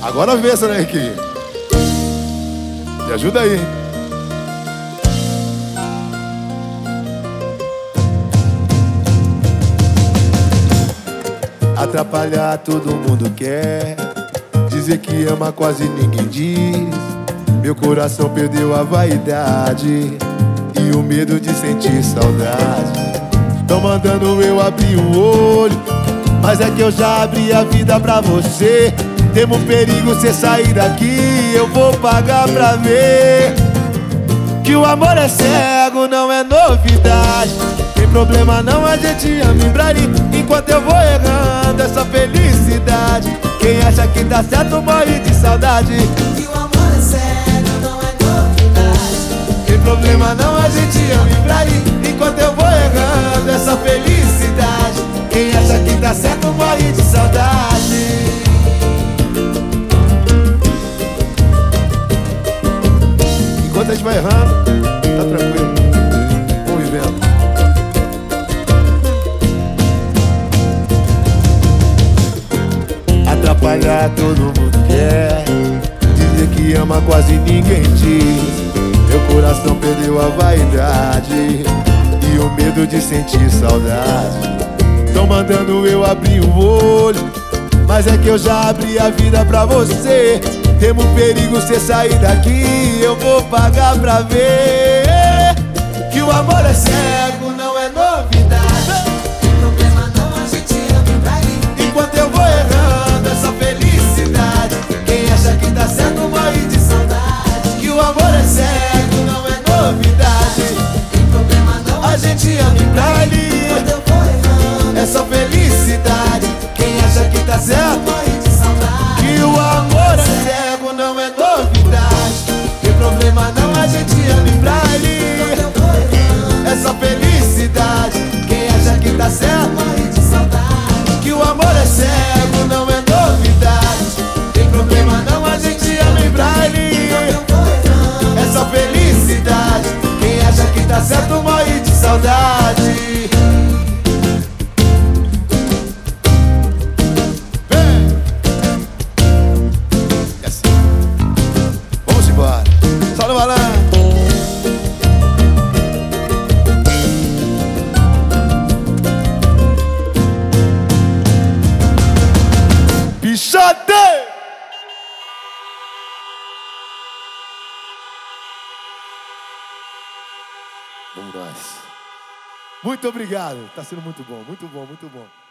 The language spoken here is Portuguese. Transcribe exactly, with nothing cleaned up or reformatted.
Agora vê essa daí, querido. Me ajuda aí, hein? Atrapalhar todo mundo quer, dizer que ama quase ninguém diz. Meu coração perdeu a vaidade e o medo de sentir saudade. Tão mandando eu abrir o olho, mas é que eu já abri a vida pra você. Temo perigo cê sair daqui, eu vou pagar pra ver. Que o amor é cego, não é novidade. Tem problema não, a gente ama em braille, enquanto eu vou errando essa felicidade. Quem acha que tá certo morre de saudade. Que o amor é cego, não é novidade. Tem problema não, a gente ama em braille, enquanto eu vou errando essa felicidade. Quem acha que tá certo morre de saudade. Enquanto a gente vai errando, tá tranquilo, vamos vivendo. Atrapalhar todo mundo quer, dizer que ama quase ninguém diz. Meu coração perdeu a vaidade e o medo de sentir saudade. Tão mandando eu abrir o olho, mas é que eu já abri a vida pra você. Temo perigo cê sair daqui, eu vou pagar pra ver. Que o amor é cego, não é novidade. Tem problema não, a gente ama em braille, Enquanto eu vou errando essa felicidade. Quem acha que tá certo morre de saudade. Que o amor é cego, não é novidade. tem problema não, A gente ama em braille, quando eu vou errando essa felicidade. Quem acha que tá certo morre de saudade. que o amor é cego, não é novidade. Tem problema não, a gente ama em braille, Quando eu vou errando essa felicidade. Quem acha que tá certo morre de saudade. que o amor é cego, não é novidade. Tem problema não, a gente ama em braille, Quando eu vou errando essa felicidade. Quem acha que tá certo morre de saudade. Vem! Yes. Vamos embora. Salve o malandro. Pichate! Vamos nós. Muito obrigado. Tá sendo muito bom, muito bom, muito bom.